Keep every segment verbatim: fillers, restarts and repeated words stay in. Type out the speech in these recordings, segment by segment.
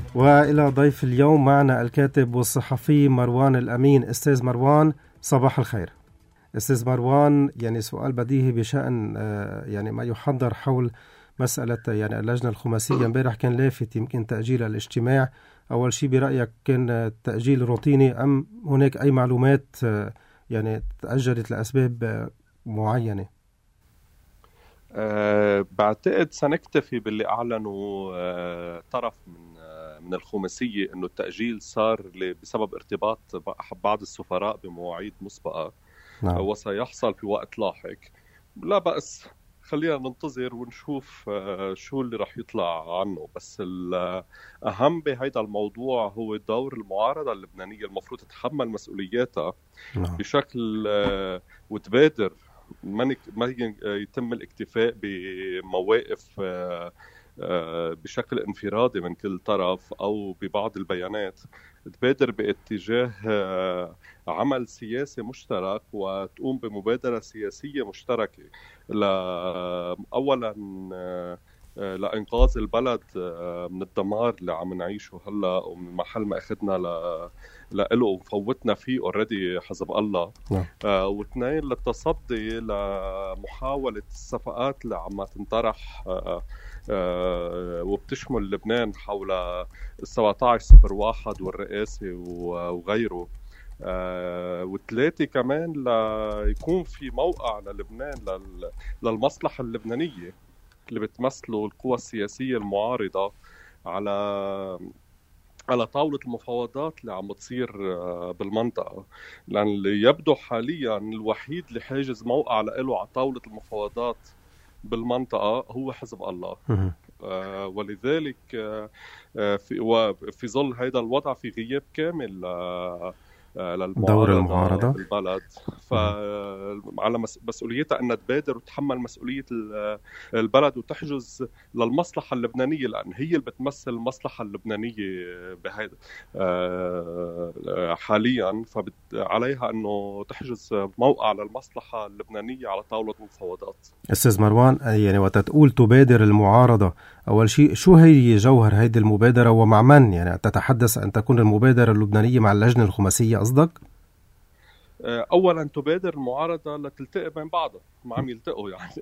وإلى ضيف اليوم معنا الكاتب والصحفي مروان الأمين. أستاذ مروان، صباح الخير. أستاذ مروان، يعني سؤال بديهي بشأن يعني ما يحضر حول مسألة يعني اللجنة الخماسية. امبارح كان لافت يمكن تأجيل الاجتماع. أول شيء برأيك كان تأجيل روتيني أم هناك أي معلومات يعني تأجلت لأسباب معينة؟ أه بعتقد سنكتفي باللي أعلنوا أه طرف من أه من الخماسية إنه التأجيل صار بسبب ارتباط بعض السفراء بمواعيد مسبقة. نعم. وسيحصل في وقت لاحق. لا بأس، خلينا ننتظر ونشوف أه شو اللي رح يطلع عنه. بس الأهم بهذا الموضوع هو دور المعارضة اللبنانية، المفروض تتحمل مسؤولياتها. نعم. بشكل أه وتبادر، ما يتم الاكتفاء بمواقف بشكل انفرادي من كل طرف أو ببعض البيانات. تبادر باتجاه عمل سياسي مشترك وتقوم بمبادرة سياسية مشتركة أولا لإنقاذ البلد من الدمار اللي عم نعيشه هلا، ومن محل ما أخذنا لإله وفوتنا فيه اوريدي حزب الله. نعم. آه واثنين للتصدي لمحاولة الصفقات اللي عم تنطرح آه آه وبتشمل لبنان حول سبعة عشر صفر واحد والرئاسة وغيره. آه وثلاثة كمان ليكون في موقع للبنان للمصلحة اللبنانية اللي بتمثله القوى السياسية المعارضة على على طاولة المفاوضات اللي عم بتصير بالمنطقة. لأن اللي يبدو حاليا الوحيد اللي حاجز موقع له على طاولة المفاوضات بالمنطقة هو حزب الله. آه ولذلك آه في, وفي ظل هذا الوضع في غياب كامل آه دور المعارضة بالبلد، فعلى مسؤوليتها أن تبادر وتحمل مسؤولية البلد وتحجز للمصلحة اللبنانية، لأن هي اللي بتمثل المصلحة اللبنانية بهذا حاليا. فعليها أنه تحجز موقع للمصلحة اللبنانية على طاولة المفاوضات. أستاذ مروان، يعني وتتقول تبادر المعارضة، أول شيء شو هي جوهر هذه المبادرة ومع من؟ يعني تتحدث أن تكون المبادرة اللبنانية مع اللجنة الخماسية قصدك؟ أولا تبادر المعارضة لتلتقي بين بعضها، ما عم يلتقوا يعني.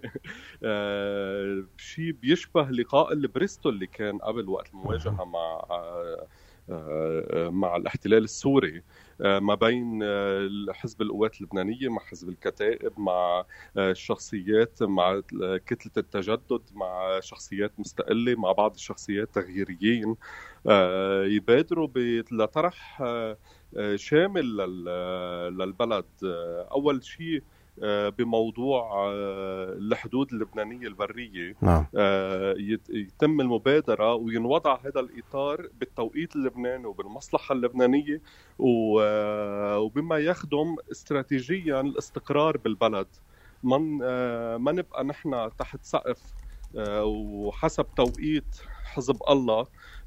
شيء بيشبه لقاء البريستول اللي كان قبل وقت المواجهة مع مع الاحتلال السوري، ما بين حزب القوات اللبنانية مع حزب الكتائب مع الشخصيات، مع كتلة التجدد مع شخصيات مستقلة، مع بعض الشخصيات تغييريين، يبادروا لطرح شامل للبلد. أول شيء بموضوع الحدود اللبنانية البرية. نعم. يتم المبادرة وينوضع هذا الإطار بالتوقيت اللبناني وبالمصلحة اللبنانية وبما يخدم استراتيجيا الاستقرار بالبلد. من ما نبقى نحن تحت سقف وحسب توقيت حزب الله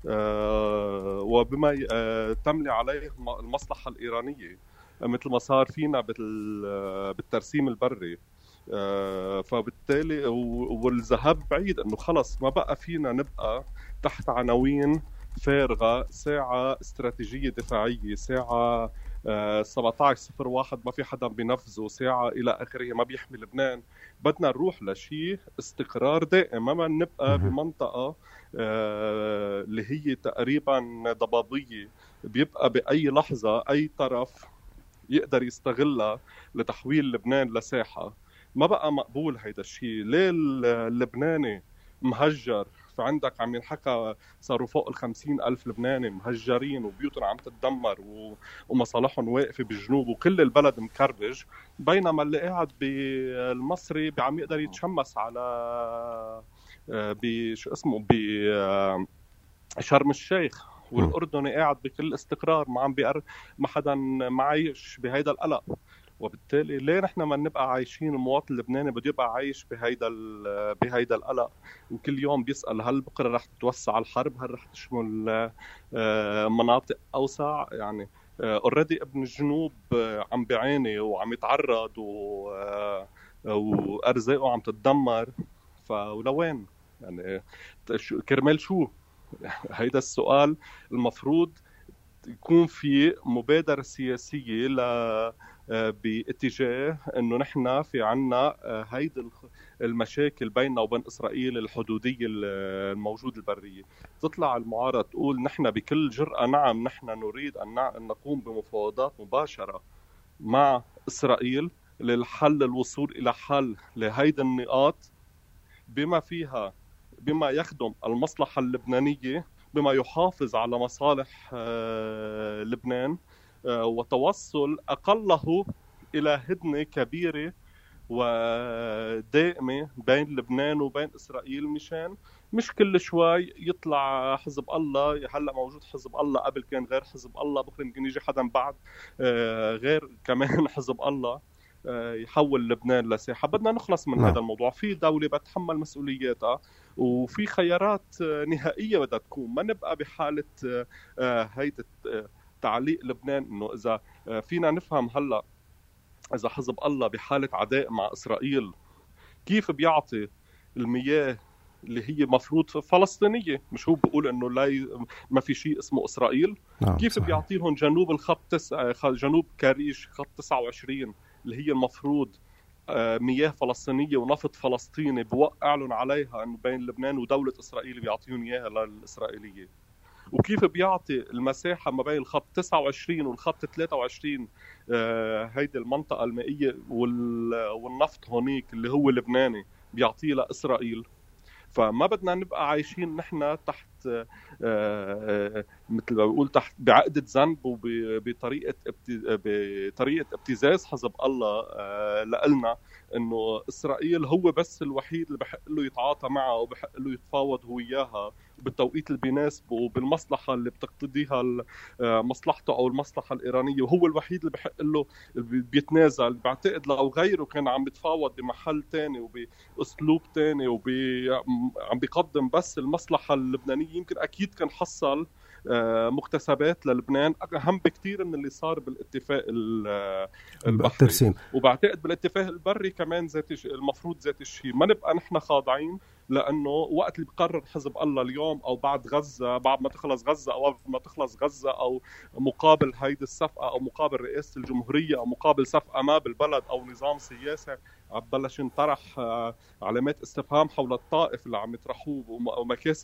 وبما تملي عليه المصلحة الإيرانية مثل ما صار فينا بالترسيم البري. فبالتالي والذهاب بعيد انه خلص ما بقى فينا نبقى تحت عناوين فارغة، ساعة استراتيجية دفاعية، ساعة سبعة عشر صفر واحد ما في حدا بينفذه، ساعة إلى آخره ما بيحمي لبنان. بدنا نروح لشيء استقرار دائم، ما نبقى بمنطقة اللي هي تقريبا ضبابية بيبقى بأي لحظة أي طرف يقدر يستغلها لتحويل لبنان لساحة. ما بقى مقبول هيدا الشيء. ليه اللبناني مهجر؟ فعندك عم ينحكى صاروا فوق الخمسين ألف لبناني مهجرين وبيوتهم عم تتدمر ومصالحهم واقفة بالجنوب وكل البلد مكربج، بينما اللي قاعد بالمصري عم يقدر يتشمس على بشو اسمه بشرم الشيخ، والأردني قاعد بكل استقرار ما عم بيقر ما حدا معايش بهيدا القلق. وبالتالي ليه نحن ما نبقى عايشين؟ المواطن اللبناني بده يبقى عايش بهيدا بهيدا القلق، وكل يوم بيسأل هل بكره رح تتوسع الحرب، هل رح تشمل مناطق أوسع. يعني اوريدي ابن الجنوب عم بيعاني وعم يتعرض وأرزاقه عم تتدمر. فولوين يعني كرمال شو؟ هيدا السؤال المفروض يكون في مبادرة سياسية ل باتجاه انه نحن في عنا هيدي المشاكل بيننا وبين اسرائيل الحدوديه الموجوده البريه. تطلع المعارضه تقول نحن بكل جرأه نعم نحن نريد ان نقوم بمفاوضات مباشره مع اسرائيل للحل الوصول الى حل لهيدي النقاط بما فيها بما يخدم المصلحه اللبنانيه، بما يحافظ على مصالح لبنان، وتوصل أقله إلى هدنة كبيرة ودائمة بين لبنان وبين إسرائيل، مشان مش كل شوي يطلع حزب الله. هلأ موجود حزب الله، قبل كان غير حزب الله، بكرة ممكن يجي حدا بعد غير كمان حزب الله يحول لبنان لساحة. بدنا نخلص من هذا الموضوع. في دولة بتحمل مسؤولياتها وفي خيارات نهائية بدها تكون. ما نبقى بحالة هيدا تعليق لبنان انه اذا فينا نفهم هلا اذا حزب الله بحاله عداء مع اسرائيل كيف بيعطي المياه اللي هي مفروض فلسطينيه، مش هو بيقول انه لا ي... ما في شيء اسمه اسرائيل. نعم كيف صحيح. بيعطيهم جنوب الخط تس... جنوب كاريش خط تسعة وعشرين اللي هي المفروض مياه فلسطينيه ونفط فلسطيني، بوقع لهم عليها انه بين لبنان ودوله اسرائيل بيعطيهم اياها للاسرائيليه. وكيف بيعطي المساحة ما بين الخط تسعة وعشرين والخط ثلاثة وعشرين آه هيدي المنطقة المائية والنفط هونيك اللي هو لبناني بيعطيه لإسرائيل. فما بدنا نبقى عايشين نحن تحت آه آه مثل ما بقول تحت بعقدة ذنب وبطريقة بطريقة ابتزاز حزب الله آه لنا انه اسرائيل هو بس الوحيد اللي بحق له يتعاطى معه وبحق له يتفاوض هو اياها بالتوقيت اللي بيناسبه وبالمصلحه اللي بتقتضيها مصلحته او المصلحه الايرانيه، وهو الوحيد اللي بحق له بيتنازل. بعتقد لو غيره كان عم بيتفاوض بمحل تاني وباسلوب تاني وعم بيقدم بس المصلحه اللبنانيه، يمكن اكيد كان حصل مكتسبات للبنان اهم بكثير من اللي صار بالاتفاق البحري. وبعتقد بالاتفاق البري كمان ذات المفروض ذات الشيء. ما نبقى نحن خاضعين، لانه وقت اللي بقرر حزب الله اليوم او بعد غزه، بعد ما تخلص غزه او ما تخلص غزه او مقابل هيدي الصفقه او مقابل رئاسه الجمهوريه او مقابل صفقه ما بالبلد او نظام سياسي، بلش ينطرح علامات استفهام حول الطائف اللي عم يطرحوه ومكاسب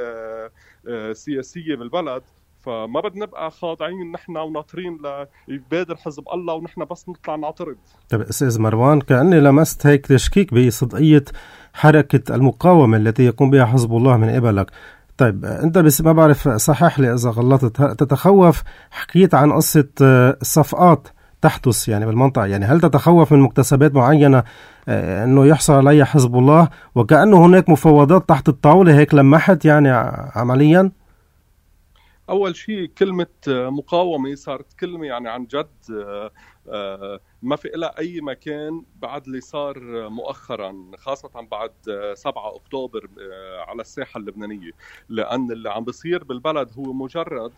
سياسيه بالبلد. فما بدنا نبقى خاضعين نحن وناطرين ليبادر حزب الله ونحن بس نطلع نعترض. طيب أستاذ مروان، كأني لمست هيك تشكيك بصدقية حركة المقاومة التي يقوم بها حزب الله من قبلك. طيب أنت بس ما بعرف صحح لي إذا غلطت، تتخوف، حكيت عن قصة الصفقات تحدث يعني بالمنطقة، يعني هل تتخوف من مكتسبات معينة أنه يحصل عليها حزب الله وكأنه هناك مفاوضات تحت الطاولة هيك لمحت يعني عمليا؟ أول شيء كلمة مقاومة صارت كلمة يعني عن جد ما في إلا أي مكان بعد اللي صار مؤخرا، خاصة بعد سبعة أكتوبر على الساحة اللبنانية. لأن اللي عم بيصير بالبلد هو مجرد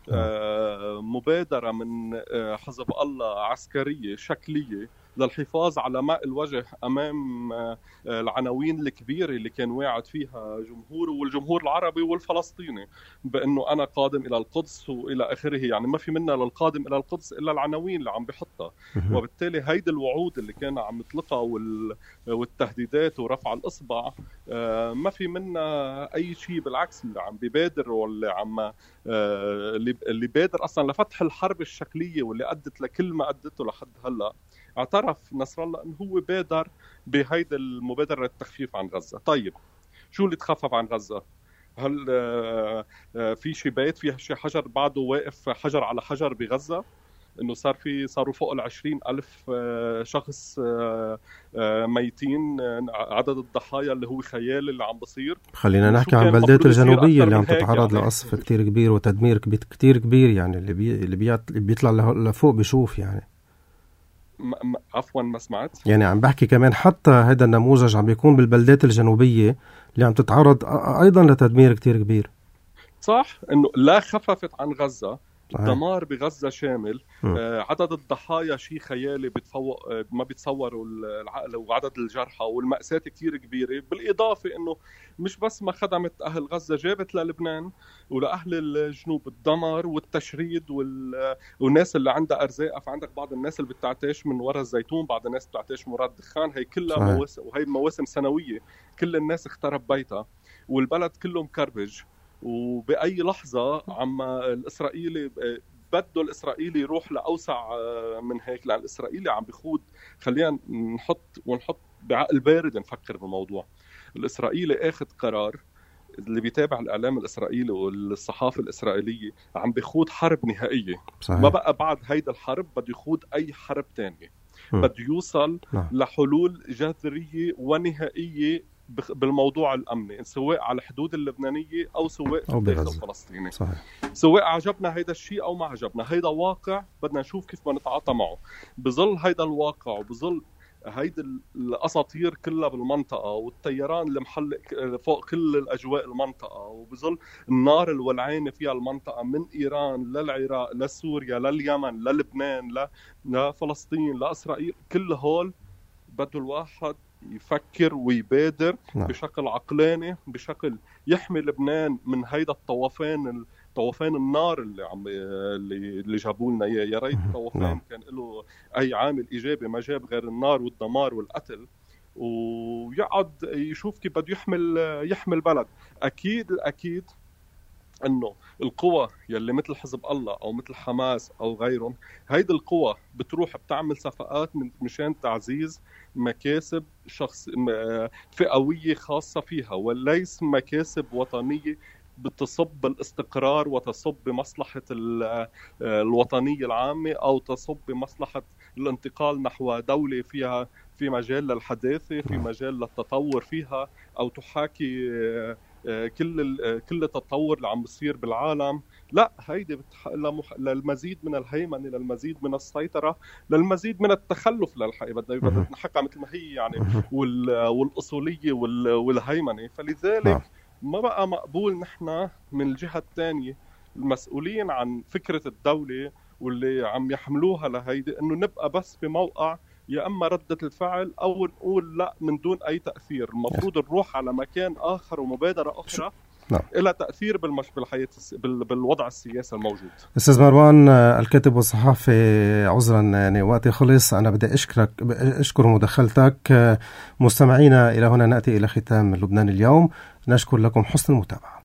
مبادرة من حزب الله عسكرية شكلية للحفاظ على ماء الوجه أمام العناوين الكبيرة اللي كان واعد فيها جمهوره والجمهور العربي والفلسطيني بأنه أنا قادم إلى القدس وإلى آخره. يعني ما في منا للقادم إلى القدس إلا العناوين اللي عم بحطها. وبالتالي هيدا الوعود اللي كان عم يطلقها والتهديدات ورفع الإصبع ما في منا أي شيء. بالعكس اللي عم بيبادر واللي عم اللي بادر أصلا لفتح الحرب الشكلية واللي أدت لكل ما أدته لحد هلأ، اعترف نصر الله أنه هو بادر بهيدا المبادرة للتخفيف عن غزة. طيب شو اللي تخفف عن غزة؟ هل في شي بيت فيها شي حجر بعده واقف حجر على حجر بغزة؟ انه صار في صاروا فوق العشرين ألف شخص ميتين، عدد الضحايا اللي هو خيال اللي عم بصير. خلينا نحكي عن بلدات الجنوبية اللي عم تتعرض يعني لقصف كتير كبير وتدمير كتير كبير، يعني اللي بي اللي بيطلع لفوق بيشوف يعني. م... عفوا ما سمعت. يعني عم بحكي كمان حتى هذا النموذج عم بيكون بالبلدات الجنوبية اللي عم تتعرض أيضا لتدمير كتير كبير. صح انه لا خففت عن غزة، دمار بغزة شامل. آه عدد الضحايا شيء خيالي بتفوق، آه ما بيتصوروا العقل، وعدد الجرحى والمأساة كتير كبيرة. بالإضافة إنه مش بس ما خدمت أهل غزة، جابت للبنان ولأهل الجنوب الدمار والتشريد وال... والناس اللي عندها أرزاقة. فعندك بعض الناس اللي بتعتاش من وراء الزيتون، بعض الناس بتعتاش من وراء الدخان. هي كلها مواسم، وهي مواسم سنوية. كل الناس اخترب بيتها والبلد كله مكربج. وبأي لحظة عم الإسرائيلي بده الإسرائيلي يروح لأوسع من هيك، لأن الإسرائيلي عم بيخوض. خلينا نحط ونحط بعقل بارد نفكر بالموضوع. الإسرائيلي أخذ قرار، اللي بيتابع الإعلام الإسرائيلي والصحافة الإسرائيلية، عم بيخوض حرب نهائية. صحيح. ما بقى بعد هيدا الحرب بده يخوض أي حرب تانية، بده يوصل لا. لحلول جذرية ونهائية بالموضوع الأمني، سواء على الحدود اللبنانية أو سواء في الداخل الفلسطيني. صحيح. سواء عجبنا هيدا الشيء أو ما عجبنا، هيدا واقع بدنا نشوف كيف ما نتعاطى معه. بظل هيدا الواقع وبظل هيدا الأساطير كلها بالمنطقة والطيران اللي محلق فوق كل الأجواء المنطقة، وبظل النار الولعانة فيها المنطقة من إيران للعراق لسوريا لليمن للبنان لفلسطين لإسرائيل، كل هول بده الواحد يفكر ويبادر نعم. بشكل عقلاني، بشكل يحمي لبنان من هيدا الطوفان طوفان النار اللي عم اللي اللي جابوا لنا اياه. يا ريت الطوفان نعم. كان له اي عامل ايجابي، ما جاب غير النار والدمار والقتل، ويقعد يشوف كيف بده يحمل يحمي البلد. اكيد اكيد انه القوى يلي مثل حزب الله او مثل حماس او غيرهم، هيدي القوى بتروح بتعمل صفقات من مشان تعزيز مكاسب شخص فئويه خاصه فيها، وليس مكاسب وطنيه بتصب بالاستقرار وتصب بمصلحة الوطنية العامة، أو تصب بمصلحة الانتقال نحو دولة فيها في مجال للحداثة، في مجال للتطور فيها، أو تحاكي كل كل التطور اللي عم بيصير بالعالم. لا، هيدي بتح... للمزيد من الهيمنة، للمزيد من السيطرة، للمزيد من التخلف للحقيقة بدنا بدنا نحكي مثل ما هي يعني، وال... والأصولية وال... والهيمنة. فلذلك ما بقى مقبول نحن من الجهة الثانية المسؤولين عن فكرة الدولة واللي عم يحملوها لهيدي، انه نبقى بس بموقع يا اما ردة الفعل او نقول لا من دون اي تأثير. المفروض نروح على مكان اخر ومبادرة اخرى نعم. إلى تأثير بالمش بالحياة بالوضع السياسي الموجود. أستاذ مروان الكاتب والصحفي، عذرا يعني وقتي خلص، أنا بدي أشكرك أشكر مداخلتك. مستمعينا، إلى هنا نأتي إلى ختام لبنان اليوم. نشكر لكم حسن المتابعة.